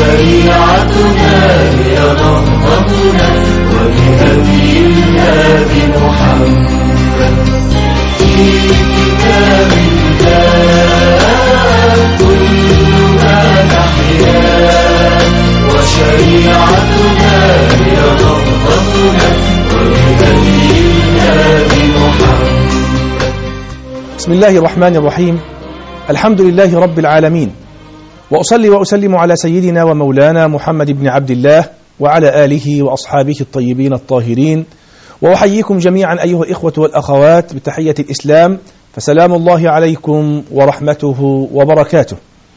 وشريعتنا هي نهضتنا وبهدي الهادي محمد. في كتاب الله كلنا نحيا وشريعتنا هي نهضتنا وبهدي الهادي محمد. بسم الله الرحمن الرحيم. الحمد لله رب العالمين، وأصلي وأسلم على سيدنا ومولانا محمد بن عبد الله وعلى آله وأصحابه الطيبين الطاهرين، وأحييكم جميعا أيها الإخوة والأخوات بتحية الإسلام، فسلام الله عليكم ورحمته وبركاته.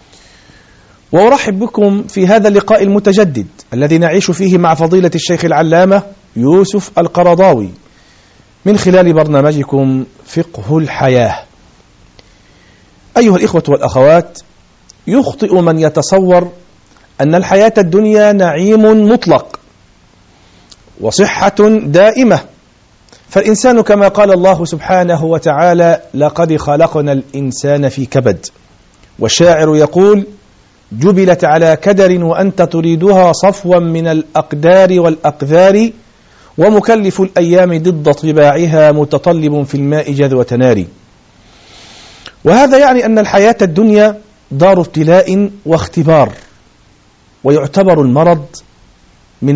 وأرحب بكم في هذا اللقاء المتجدد الذي نعيش فيه مع فضيلة الشيخ العلامة يوسف القرضاوي من خلال برنامجكم فقه الحياة. أيها الإخوة والأخوات، يخطئ من يتصور أن الحياة الدنيا نعيم مطلق وصحة دائمة، فالإنسان كما قال الله سبحانه وتعالى: لقد خلقنا الإنسان في كبد. والشاعر يقول: جبلت على كدر وأنت تريدها صفوا من الأقدار والأقذار، ومكلف الأيام ضد طباعها متطلب في الماء جذوة نار. وهذا يعني أن الحياة الدنيا دار ابتلاء واختبار، ويعتبر المرض من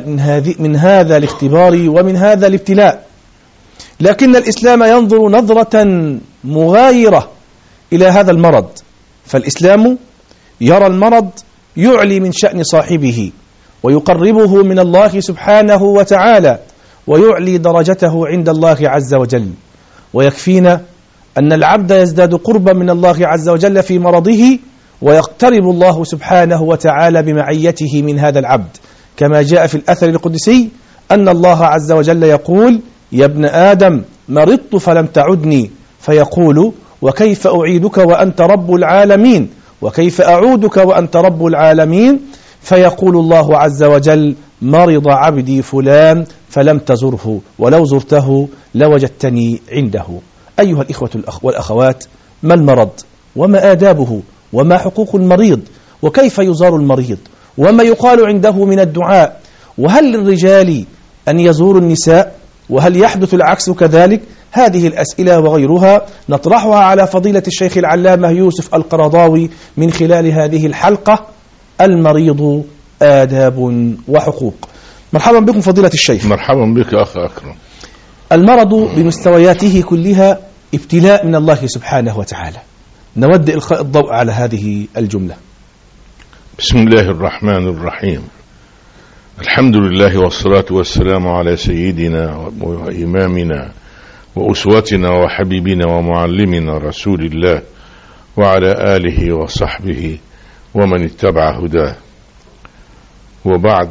هذا الاختبار ومن هذا الابتلاء. لكن الإسلام ينظر نظرة مغايرة إلى هذا المرض، فالإسلام يرى المرض يعلي من شأن صاحبه ويقربه من الله سبحانه وتعالى ويعلي درجته عند الله عز وجل. ويكفينا أن العبد يزداد قربا من الله عز وجل في مرضه، ويقترب الله سبحانه وتعالى بمعيته من هذا العبد، كما جاء في الأثر القدسي أن الله عز وجل يقول: يا ابن آدم مرضت فلم تعدني، فيقول: وكيف أعيدك وأنت رب العالمين، وكيف أعودك وأنت رب العالمين، فيقول الله عز وجل: مرض عبدي فلان فلم تزره، ولو زرته لوجدتني عنده. أيها الإخوة والأخوات، ما المرض؟ وما آدابه؟ وما حقوق المريض؟ وكيف يزار المريض؟ وما يقال عنده من الدعاء؟ وهل للرجال أن يزوروا النساء؟ وهل يحدث العكس كذلك؟ هذه الأسئلة وغيرها نطرحها على فضيلة الشيخ العلامة يوسف القرضاوي من خلال هذه الحلقة: المريض آداب وحقوق. مرحبا بكم فضيلة الشيخ. مرحبا بك أخ أكرم. المرض بمستوياته كلها ابتلاء من الله سبحانه وتعالى. نود إلقاء الضوء على هذه الجملة. بسم الله الرحمن الرحيم. الحمد لله والصلاة والسلام على سيدنا وإمامنا وأسوتنا وحبيبنا ومعلمنا رسول الله وعلى آله وصحبه ومن اتبع هداه. وبعد،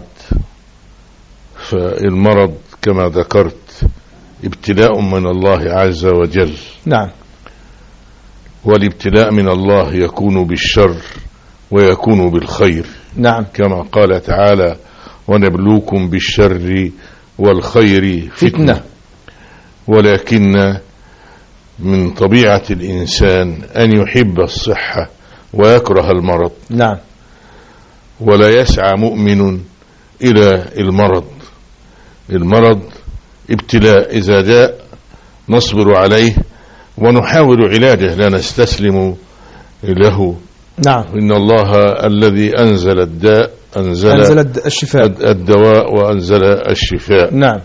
فالمرض كما ذكرت ابتلاء من الله عز وجل. نعم. والابتلاء من الله يكون بالشر ويكون بالخير. نعم. كما قال تعالى: ونبلوكم بالشر والخير فتنة. ولكن من طبيعة الإنسان أن يحب الصحة ويكره المرض. نعم. ولا يسعى مؤمن إلى المرض. المرض ابتلاء، إذا جاء نصبر عليه ونحاول علاجه، لا نستسلم له. نعم. إن الله الذي أنزل الداء أنزل الشفاء، الدواء وأنزل الشفاء. نعم.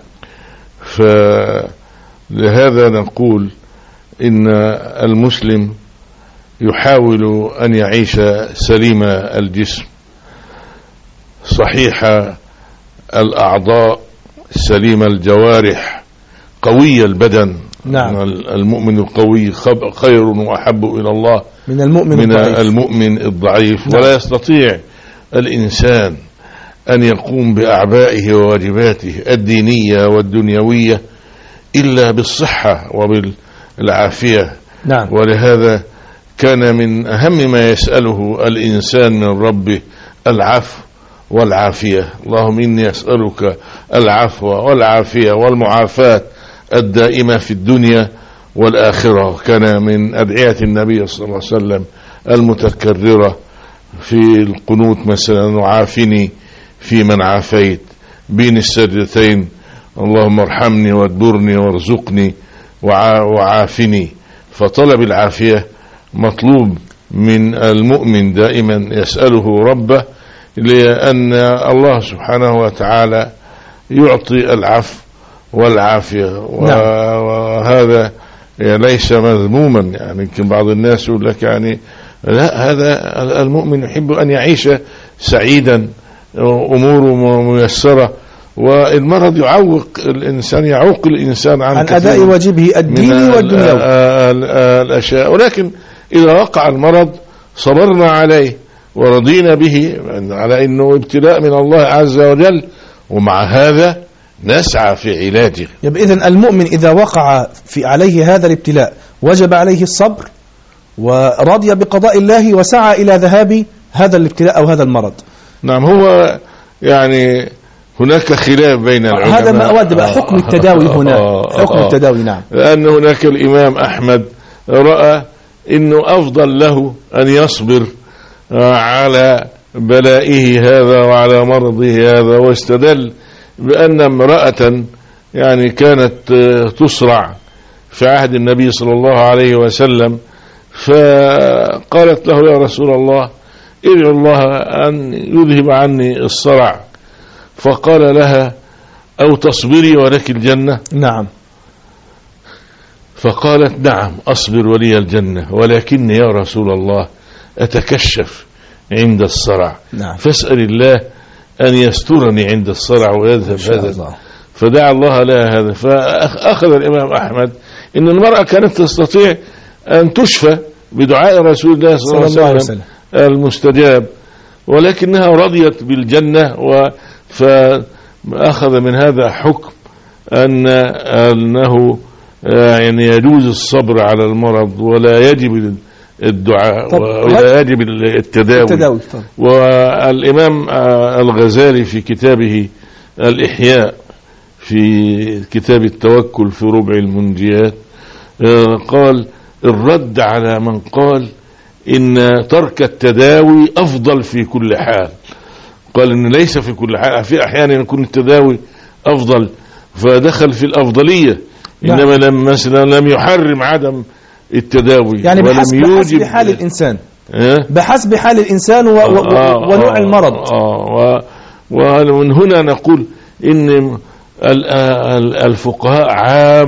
فلهذا نقول إن المسلم يحاول أن يعيش سليم الجسم، صحيح الأعضاء، سليم الجوارح، قوي البدن. نعم. المؤمن القوي خير وأحب إلى الله من المؤمن الضعيف. نعم. ولا يستطيع الإنسان أن يقوم بأعبائه وواجباته الدينية والدنيوية إلا بالصحة وبالعافية. نعم. ولهذا كان من أهم ما يسأله الإنسان من ربه العفو والعافية. اللهم إني أسألك العفو والعافية والمعافاة الدائمة في الدنيا والآخرة. كان من أدعية النبي صلى الله عليه وسلم المتكررة في القنوت مثلا وعافني في من عافيت، بين السجدتين اللهم ارحمني وادبرني وارزقني وعافني. فطلب العافية مطلوب من المؤمن دائما يسأله ربه، لأن الله سبحانه وتعالى يعطي العفو والعافية. وهذا ليس مذموما، يعني يمكن بعض الناس يقول لك يعني لا، هذا المؤمن يحب أن يعيش سعيدا، أموره ميسرة، والمرض يعوق الإنسان عن أداء واجبه الديني والدنيوي الأشياء. ولكن إذا وقع المرض صبرنا عليه ورضينا به على أنه ابتلاء من الله عز وجل، ومع هذا نسعى في علاجه. يبقى إذن المؤمن إذا وقع عليه هذا الابتلاء وجب عليه الصبر ورضي بقضاء الله وسعى إلى ذهاب هذا الابتلاء أو هذا المرض. نعم، هو يعني هناك خلاف بين العلماء. هذا ما أود بقى حكم التداوي هنا. حكم التداوي، نعم. لأن هناك الإمام أحمد رأى إنه أفضل له أن يصبر على بلائه هذا وعلى مرضه هذا، واستدل بأن امرأة يعني كانت تصرع في عهد النبي صلى الله عليه وسلم، فقالت له يا رسول الله ادعو الله أن يذهب عني الصرع، فقال لها أو تصبري ولك الجنة. نعم. فقالت نعم أصبر ولي الجنة، ولكن يا رسول الله أتكشف عند الصرع. نعم. فاسأل الله أن يسترني عند الصرع ويذهب هذا. فدعا الله لها هذا. فأخذ الإمام أحمد إن المرأة كانت تستطيع أن تشفى بدعاء رسول الله صلى الله عليه وسلم المستجاب، ولكنها رضيت بالجنة. فأخذ من هذا حكم أنه يعني يجوز الصبر على المرض ولا يجب الدعاء ولا يجب التداوي. والإمام الغزالي في كتابه الإحياء في كتاب التوكل في ربع المنجيات قال الرد على من قال إن ترك التداوي أفضل في كل حال. قال إن ليس في كل حال، في أحيانا يكون التداوي أفضل فدخل في الأفضلية. نعم. إنما مثلا لم يحرم عدم التداوي، يعني بحسب حال الإنسان، بحسب حال الإنسان ونوع المرض. ومن هنا نقول إن الفقهاء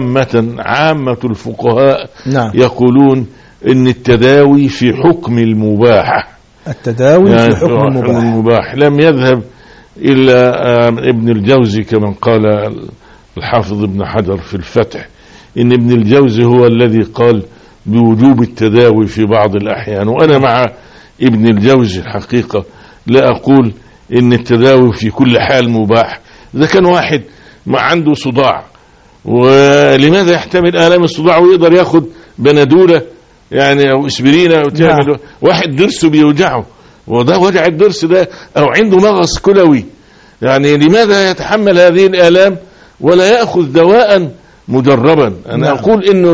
عامة الفقهاء نعم. يقولون إن التداوي في حكم المباح. التداوي يعني في حكم المباح. لم يذهب إلا ابن الجوزي كما قال الحافظ ابن حجر في الفتح، إن ابن الجوزي هو الذي قال بوجوب التداوي في بعض الأحيان. وأنا مع ابن الجوزي الحقيقة، لا أقول إن التداوي في كل حال مباح. إذا كان واحد ما عنده صداع، ولماذا يحتمل آلام الصداع ويقدر ياخد بندولة يعني أو اسبرينة وتعمل، واحد درسه بيوجعه وده وجع الدرس ده، أو عنده مغص كلوي، يعني لماذا يتحمل هذه الآلام ولا يأخذ دواء مجربا؟ أنا أقول إنه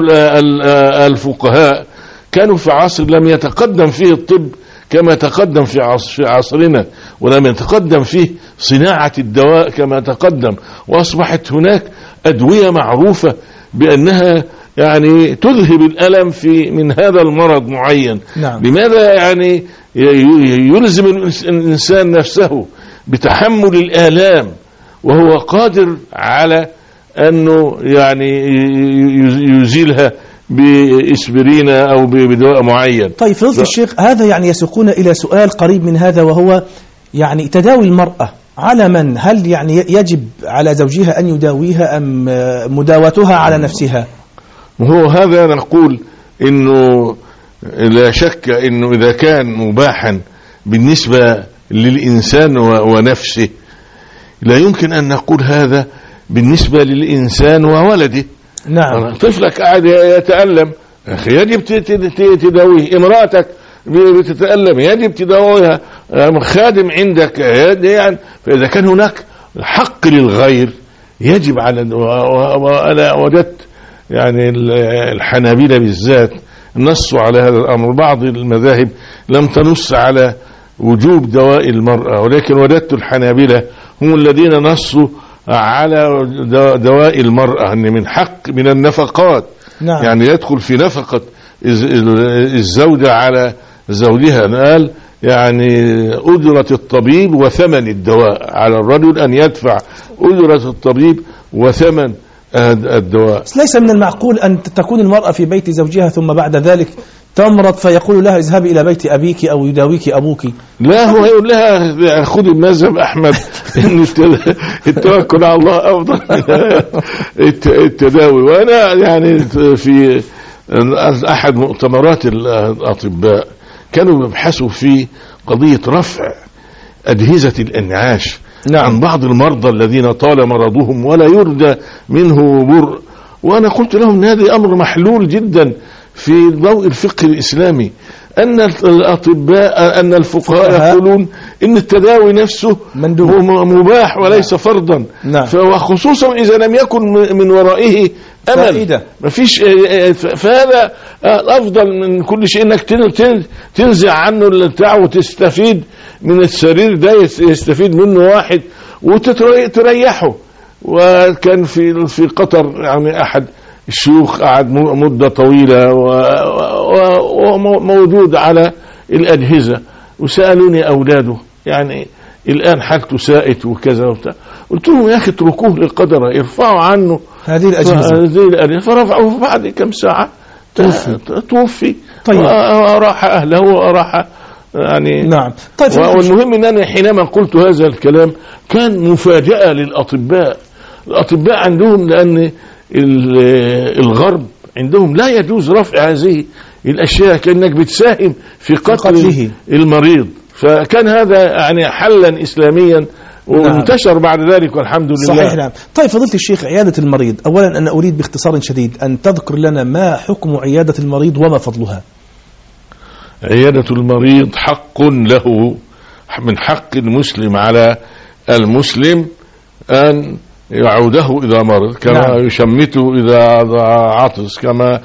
الفقهاء كانوا في عصر لم يتقدم فيه الطب كما تقدم في عصرنا، ولم يتقدم فيه صناعة الدواء كما تقدم، وأصبحت هناك أدوية معروفة بأنها يعني تذهب الألم من هذا المرض معين. نعم. لماذا يعني يلزم الإنسان نفسه بتحمل الآلام وهو قادر على أنه يعني يزيلها بإسبرين أو بدواء معين؟ طيب فضيلة الشيخ، هذا يعني يسوقنا إلى سؤال قريب من هذا، وهو يعني تداوي المرأة على من؟ هل يعني يجب على زوجها أن يداويها أم مداوتها على نفسها؟ وهو هذا نقول إنه لا شك إنه إذا كان مباحا بالنسبة للإنسان ونفسه، لا يمكن أن نقول هذا بالنسبة للإنسان وولده. نعم. طفلك قاعد يتألم، أخي يجب تداويه. امرأتك بتتألم يجب تداويها. خادم عندك يعني، فإذا كان هناك حق للغير يجب على. وأنا وجدت يعني الحنابلة بالذات نصوا على هذا الأمر، بعض المذاهب لم تنص على وجوب دواء المرأة، ولكن وجدت الحنابلة هم الذين نصوا على دواء المرأة أن من حق من النفقات. نعم. يعني يدخل في نفقة الزوجة على زوجها. قال يعني أجرة الطبيب وثمن الدواء، على الرجل أن يدفع أجرة الطبيب وثمن الدواء. ليس من المعقول أن تكون المرأة في بيت زوجها ثم بعد ذلك تمرض فيقول لها اذهبي إلى بيت أبيك أو يداويك أبوك. لا، هو يقول لها خذي بمذهب أحمد إن التوكل على الله أفضل من التداوي. وأنا يعني في أحد مؤتمرات الأطباء كانوا يبحثوا في قضية رفع أجهزة الإنعاش. نعم. عن بعض المرضى الذين طال مرضهم ولا يرجى منه برء، وأنا قلت لهم هذا أمر محلول جدا في ضوء الفقه الإسلامي، أن الأطباء أن الفقهاء يقولون إن التداوي نفسه مباح وليس فرضا. نعم. وخصوصا إذا لم يكن من ورائه أمل، ما فيش، فهذا أفضل من كل شيء إنك تنزع عنه البتاع وتستفيد من السرير ده، يستفيد منه واحد وتريحه. وكان في قطر يعني أحد الشيوخ قعد مدة طويلة وموجود على الأجهزة، وسألوني أولاده يعني الآن حالته سائت وكذا وبتاع. قلت لهم يا أخي اتركوه للقدر، يرفعوا عنه هذه الأجهزة. فرفعوه بعد كم ساعة توفي. طيب. وراح أهله وراح يعني. نعم. طيب. والمهم أن أنا حينما قلت هذا الكلام كان مفاجأة للأطباء. الأطباء عندهم، لأن الغرب عندهم لا يجوز رفع هذه الأشياء، كأنك بتساهم في قتله المريض. فكان هذا يعني حلا إسلاميا وانتشر بعد ذلك والحمد لله. صحيح. نعم. طيب فضيلة الشيخ، عيادة المريض، أولا أنا أريد باختصار شديد أن تذكر لنا ما حكم عيادة المريض وما فضلها. عيادة المريض حق له، من حق المسلم على المسلم أن يعوده إذا مرض، كما نعم. يشمته إذا عطس، كما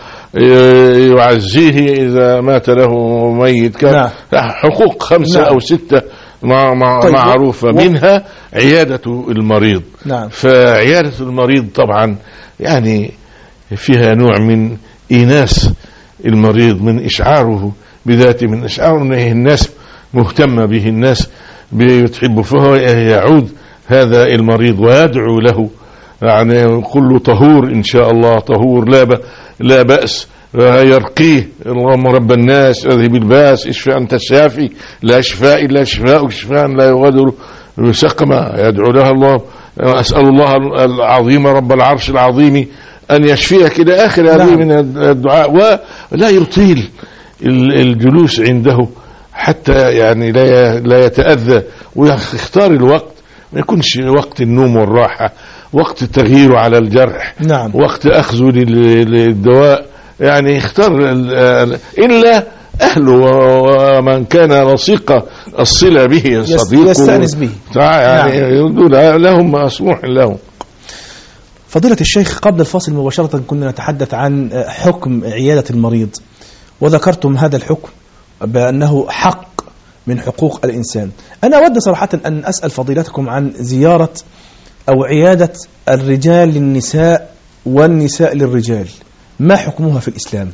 يعزيه إذا مات له ميت، كما نعم. حقوق 5 نعم. أو 6 طيب. معروفة منها عيادة المريض. نعم. فعيادة المريض طبعا يعني فيها نوع من إيناس المريض، من إشعاره بذاته، من إشعاره أنه الناس مهتمة به، الناس بتحبه، فهو يعود هذا المريض ويدعو له، يعني كله طهور إن شاء الله، طهور لا بأس، يرقيه اللهم رب الناس اذهب الباس اشفى أنت الشافي لا شفاء إلا شفاءك شفاء لا يغادر سقما. يدعو لها الله أسأل الله العظيم رب العرش العظيم أن يشفيك إلى آخر هذه من الدعاء. ولا يطيل الجلوس عنده حتى يعني لا يتأذى، ويختار الوقت، ما يكونش وقت النوم والراحة، وقت التغيير على الجرح. نعم. وقت أخذه للدواء، يعني يختار إلا أهله ومن كان لصيق الصلة به، صديقه يستأنس به، يعني نعم. لهم مسموح لهم. فضيلة الشيخ، قبل الفاصل مباشرة كنا نتحدث عن حكم عيادة المريض، وذكرتم هذا الحكم بأنه حق من حقوق الإنسان. أنا أود صراحة أن أسأل فضيلتكم عن زيارة أو عيادة الرجال للنساء والنساء للرجال، ما حكمها في الإسلام؟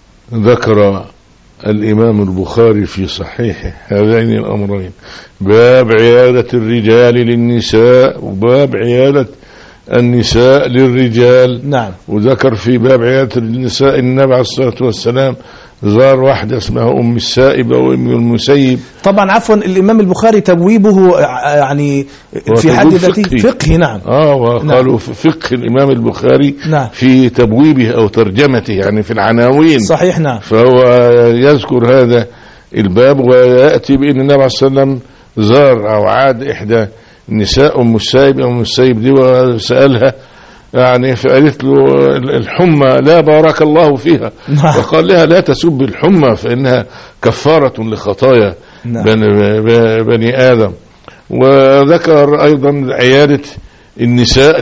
ذكر الإمام البخاري في صحيحه هذين الأمرين، باب عيادة الرجال للنساء وباب عيادة النساء للرجال. نعم. وذكر في باب عيادة النساء النبي عليه الصلاة والسلام زار واحدة اسمها أم السائب أو أم المسيب. طبعا عفوا، الإمام البخاري تبويبه يعني في حد ذاته فقهي. نعم. وقالوا نعم. فقه الإمام البخاري نعم. في تبويبه أو ترجمته، يعني في العناوين. صحيح. نعم. فهو يذكر هذا الباب ويأتي بأن النبي عليه الصلاة والسلام زار أو عاد إحدى النساء أم السائب أو أم السيب دي وسألها، يعني فقالت له الحمى لا بارك الله فيها. وقال لها لا تسب الحمى فإنها كفارة لخطايا بني آدم. وذكر أيضا عيادة النساء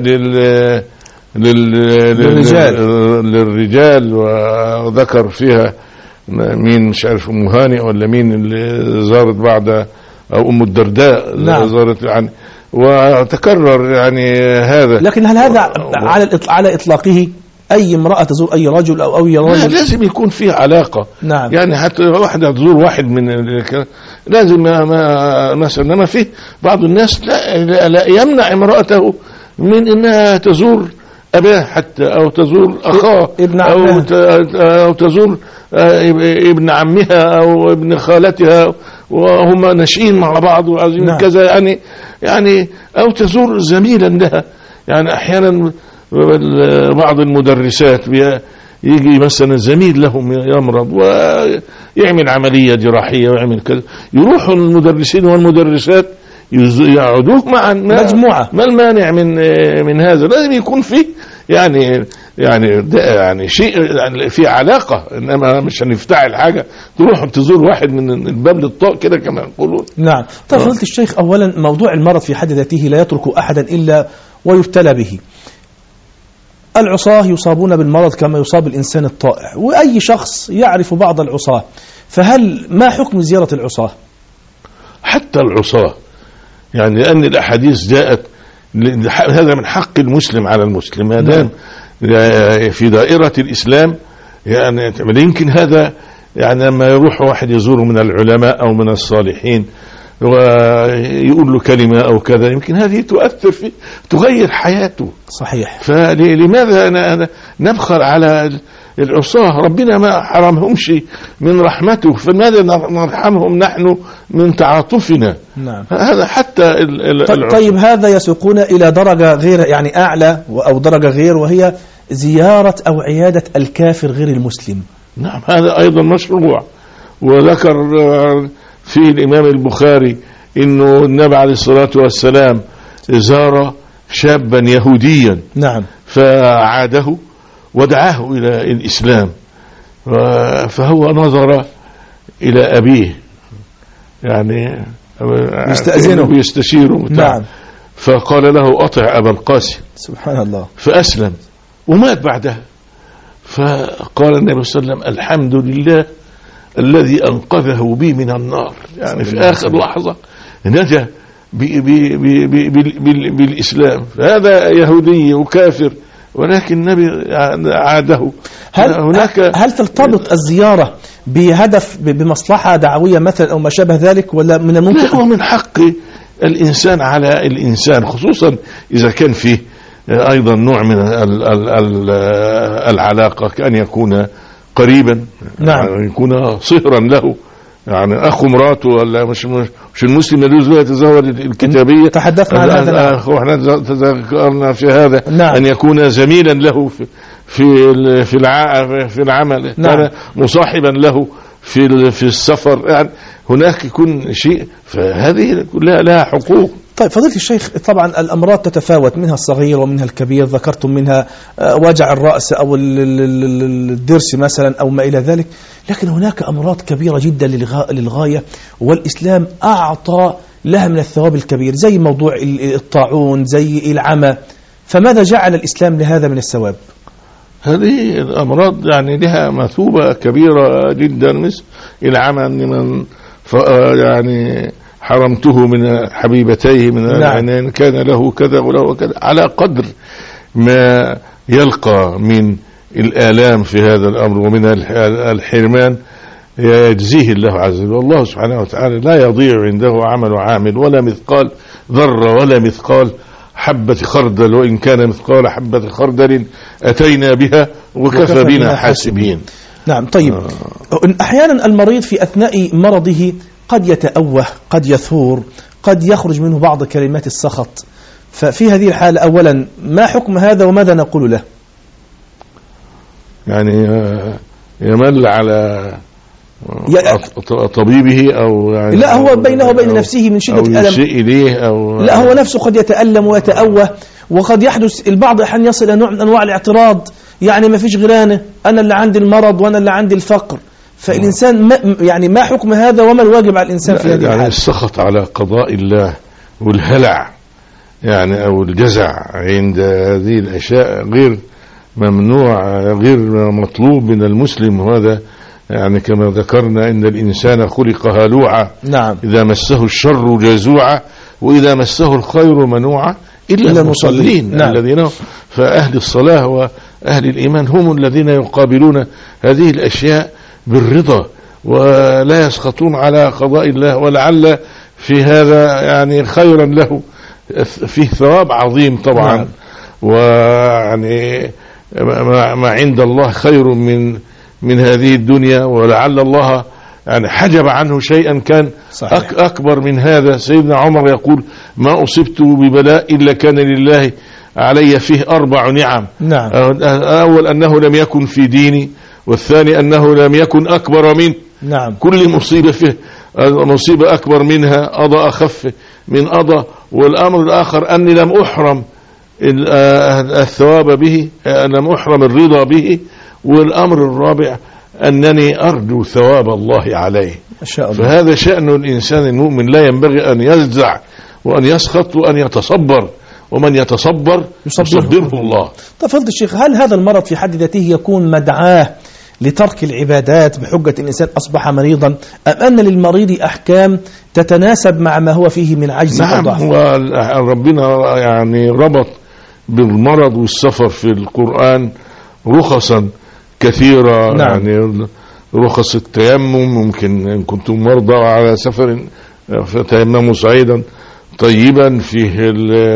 للرجال، وذكر فيها مين مش عارف مهانئ ولا مين اللي زارت بعد أو أم الدرداء نعم. زارت يعني، وتكرر يعني هذا. لكن هل هذا على إطلاقه أي امرأة تزور أي رجل أو أي رجل؟ لازم يكون فيه علاقة. نعم. يعني حتى واحدة تزور واحد من لازم مثلا ما فيه بعض الناس لا يمنع امرأته من انها تزور اباه حتى، او تزور اخاه، او تزور ابن عمها او ابن خالتها وهما ناشئين مع بعض وعايزين نعم. كذا يعني او تزور زميلا لها. يعني احيانا بعض المدرسات يجي مثلا زميل لهم يمرض ويعمل عملية جراحية ويعمل كذا، يروحوا المدرسين والمدرسات يقعدوه مع مجموعة. ما المانع من هذا؟ لازم يكون فيه يعني شيء يعني في علاقة، انما مش هنفتعل حاجة تروح تزور واحد من الباب للطاق كده كما يقولون. نعم. طيب فضيلة الشيخ، اولا موضوع المرض في حد ذاته لا يترك احدا الا ويبتلى به. العصاة يصابون بالمرض كما يصاب الإنسان الطائع، وأي شخص يعرف بعض العصاة، فهل ما حكم زيارة العصاة؟ حتى العصاة يعني، لأن الأحاديث جاءت هذا من حق المسلم على المسلم ما دام في دائرة الإسلام. يعني يمكن هذا يعني لما يروح واحد يزور من العلماء أو من الصالحين ويقول له كلمة أو كذا، يمكن هذه تؤثر فيه تغير حياته. صحيح. فلماذا نبخل على العصاة؟ ربنا ما حرمهمش من رحمته، فماذا نرحمهم نحن من تعاطفنا؟ نعم. هذا حتى طيب هذا يسوقون إلى درجة غير يعني أعلى أو درجة غير، وهي زيارة أو عيادة الكافر غير المسلم. نعم، هذا أيضا مشروع. وذكر في الإمام البخاري إنه النبي عليه الصلاة والسلام زار شابا يهوديا. نعم. فعاده ودعاه إلى الإسلام، فهو نظر إلى أبيه يعني يستأذنه ويستشيره. نعم. فقال له أطع أبا القاسم. سبحان الله. فأسلم ومات بعدها. فقال النبي صلى الله عليه وسلم الحمد لله الذي أنقذه بي من النار. يعني في آخر لحظة نجا بالإسلام. هذا يهودي وكافر، ولكن النبي عاده. هل ترتبط الزيارة بهدف بمصلحة دعوية مثلا أو ما شابه ذلك، ولا من الممكن؟ لا، هو من حق الإنسان على الإنسان، خصوصا إذا كان فيه أيضا نوع من العلاقة، كأن يكون قريبا. نعم. يعني يكون صهرا له، يعني أخو مراته، ولا مش المسلم يجوز له يتزوج الكتابية. تحدثنا عن هذا. احنا تذكرنا في هذا. نعم. أن يكون زميلا له في العمل. نعم. كان مصاحبا له في السفر. يعني هناك يكون شيء، فهذه كلها لها حقوق. طيب فضيلة الشيخ، طبعا الأمراض تتفاوت، منها الصغير ومنها الكبير، ذكرتم منها وجع الرأس أو الضرس مثلا أو ما إلى ذلك، لكن هناك أمراض كبيرة جدا للغاية، والإسلام أعطى لها من الثواب الكبير، زي موضوع الطاعون، زي العمى. فماذا جعل الإسلام لهذا من الثواب؟ هذه الأمراض يعني لها مثوبة كبيرة جدا، مثل العمى، من يعني حرمته من حبيبتيه من العينين، كان له كذا وله كذا، على قدر ما يلقى من الآلام في هذا الأمر ومن الحرمان يجزيه الله عز وجل. والله سبحانه وتعالى لا يضيع عنده عمل عامل، ولا مثقال ذرة ولا مثقال حبة خردل، وإن كان مثقال حبة خردل أتينا بها وكفى بنا حاسبين. نعم. طيب أحيانا المريض في أثناء مرضه قد يتأوه، قد يثور، قد يخرج منه بعض كلمات السخط، ففي هذه الحالة أولا ما حكم هذا وماذا نقول له؟ يعني يمل على طبيبه أو يعني لا، هو بينه وبين نفسه من شدة الألم، أو لا هو نفسه قد يتألم ويتأوه، وقد يحدث البعض أحيانا يصل إلى نوع من أنواع الاعتراض، يعني ما فيش غيرانة، أنا اللي عندي المرض وأنا اللي عندي الفقر. فالإنسان يعني ما حكم هذا وما الواجب على الإنسان في هذه الحالة؟ يعني السخط على قضاء الله والهلع يعني أو الجزع عند هذه الأشياء غير ممنوع، غير مطلوب من المسلم، وهذا يعني كما ذكرنا إن الإنسان خلق هلوعا نعم. إذا مسه الشر جزوعا وإذا مسه الخير منوعا إلا المصلين. نعم. الذين فأهل الصلاة وأهل الإيمان هم الذين يقابلون هذه الأشياء بالرضا ولا يسخطون على قضاء الله، ولعل في هذا يعني خيرا له، فيه ثواب عظيم طبعا. نعم. ويعني ما عند الله خير من هذه الدنيا، ولعل الله يعني حجب عنه شيئا كان أكبر من هذا. سيدنا عمر يقول: ما أصبت ببلاء إلا كان لله علي فيه 4 نعم. نعم. أول أنه لم يكن في ديني، والثاني أنه لم يكن أكبر منه. نعم. كل مصيبة فيه مصيبة أكبر منها، قضى أخف من قضى. والأمر الآخر أني لم أحرم الثواب به، لم أحرم الرضا به. والأمر الرابع أنني أرجو ثواب الله عليه. فهذا شأن الإنسان المؤمن، لا ينبغي أن يجزع وأن يسخط وأن يتصبر، ومن يتصبر يصبره الله. طيب فضل الشيخ، هل هذا المرض في حد ذاته يكون مدعاة لترك العبادات بحجة الإنسان أصبح مريضا، أم أن للمريض أحكام تتناسب مع ما هو فيه من عجز أو ضعف؟ نعم. ربنا يعني ربط بالمرض والسفر في القرآن رخصا كثيرة. نعم. يعني رخص التيمم، ممكن إن كنتم مرضى على سفر فتيمموا صعيدا طيبا، فيه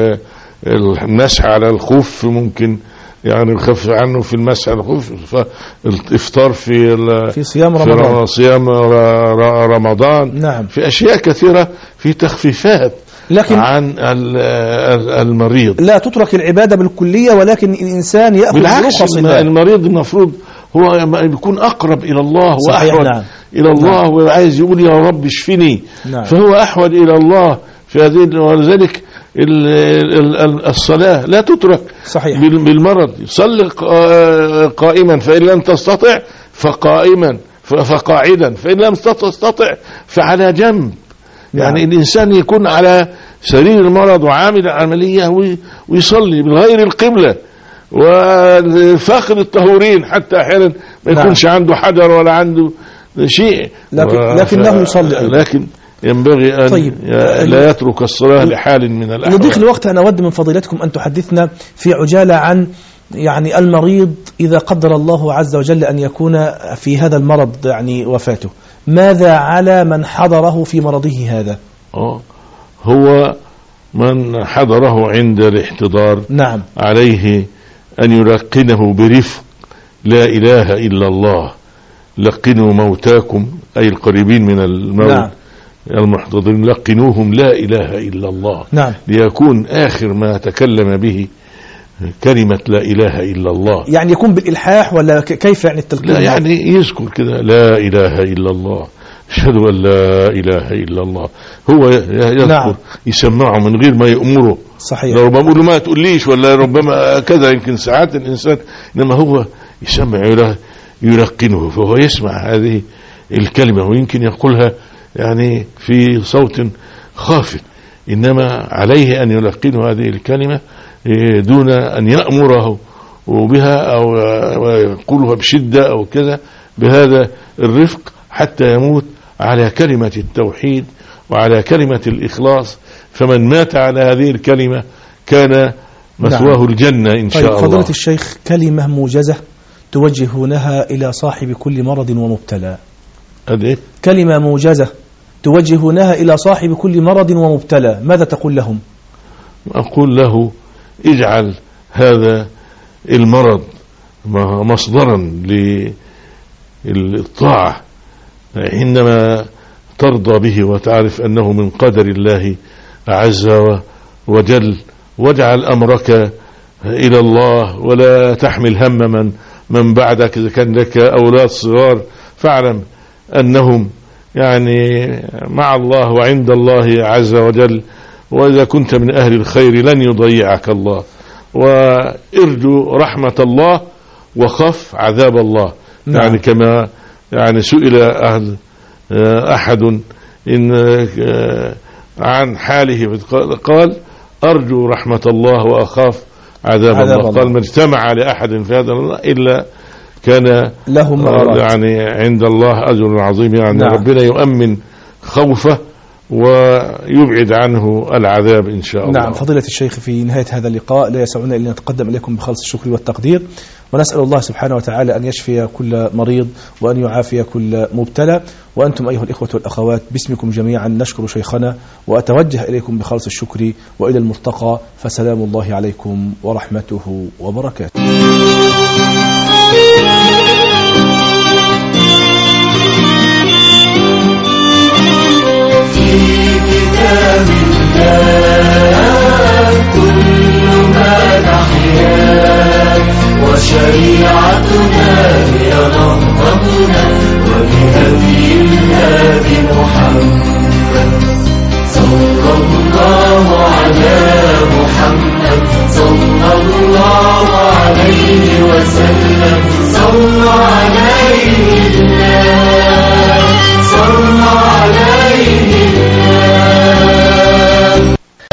المسح على الخف، ممكن يعني الخف عنه في المسح على الخف، فالإفطار في صيام رمضان. نعم. في أشياء كثيرة في تخفيفات لكن عن المريض. لا تترك العبادة بالكلية، ولكن الإنسان يأخذ بالعكس. المريض المفروض هو يكون أقرب إلى الله وأحوج. نعم. إلى الله. نعم. وعايز يقول يا رب اشفني. نعم. فهو أحوج إلى الله في هذه. ولذلك الصلاة لا تترك. صحيح. بالمرض. صل قائما فإن لم تستطع فقائما فقاعدا فإن لم تستطع فعلى جنب. يعني الإنسان يكون على سرير المرض وعامل عملية ويصلي بغير القبلة وفاقد الطهورين، حتى أحيانا ما يكونش عنده حجر ولا عنده شيء، لكنه يصلي. لكن ينبغي أن لا يترك الصلاة لحال من الأحوال. لضيق الوقت أنا أود من فضيلتكم أن تحدثنا في عجالة عن يعني المريض إذا قدر الله عز وجل أن يكون في هذا المرض يعني وفاته، ماذا على من حضره في مرضه هذا؟ هو من حضره عند الاحتضار. نعم. عليه أن يلقنه برفق لا إله إلا الله. لقنوا موتاكم أي القريبين من الموت. نعم. المحتضرين لقنوهم لا إله إلا الله. نعم. ليكون آخر ما تكلم به كلمة لا إله إلا الله. يعني يكون بالإلحاح ولا كيف يعني التلقين؟ لا، يعني يذكر كده لا إله إلا الله، أشهد أن لا إله إلا الله. هو يذكر. نعم. يسمعه من غير ما يأمره. صحيح. لو ربما يقول له ما تقوليش ولا ربما كذا، يمكن ساعات الإنسان، إنما هو يسمع يلقنه، فهو يسمع هذه الكلمة ويمكن يقولها يعني في صوت خافت، إنما عليه أن يلقنه هذه الكلمة دون أن يأمره بها أو يقولها بشدة أو كذا، بهذا الرفق حتى يموت على كلمة التوحيد وعلى كلمة الإخلاص. فمن مات على هذه الكلمة كان مثواه. نعم. الجنة إن شاء الله. فضيلة الشيخ، كلمة موجزة توجهونها إلى صاحب كل مرض ومبتلى. أدي كلمة موجزة توجهونها إلى صاحب كل مرض ومبتلى، ماذا تقول لهم؟ أقول له اجعل هذا المرض مصدرا للطاعة عندما ترضى به وتعرف أنه من قدر الله عز وجل، واجعل أمرك إلى الله ولا تحمل هم من بعدك. إذا كان لك أولاد صغار فاعلم أنهم يعني مع الله وعند الله عز وجل، وإذا كنت من أهل الخير لن يضيعك الله. وارجو رحمة الله وخف عذاب الله. نعم. يعني كما يعني سئل أحد عن حاله قال أرجو رحمة الله وأخاف عذاب الله. قال ما اجتمع لأحد في هذا إلا كان لهم مغارات. يعني عند الله أجر عظيم، يعني نعم. ربنا يؤمن خوفه ويبعد عنه العذاب إن شاء الله. نعم فضيلة الشيخ، في نهاية هذا اللقاء لا يسعنا إلا نتقدم إليكم بخالص الشكر والتقدير، ونسأل الله سبحانه وتعالى أن يشفي كل مريض وأن يعافي كل مبتلى. وأنتم أيها الإخوة والأخوات باسمكم جميعا نشكر شيخنا وأتوجه إليكم بخالص الشكر وإلى الملتقى، فسلام الله عليكم ورحمته وبركاته. كتاب الله كل ما نحيا، وشريعتنا هي نهضتنا، وبهدي الهادي محمد. صلى الله على محمد، صلى الله عليه وسلم، صلى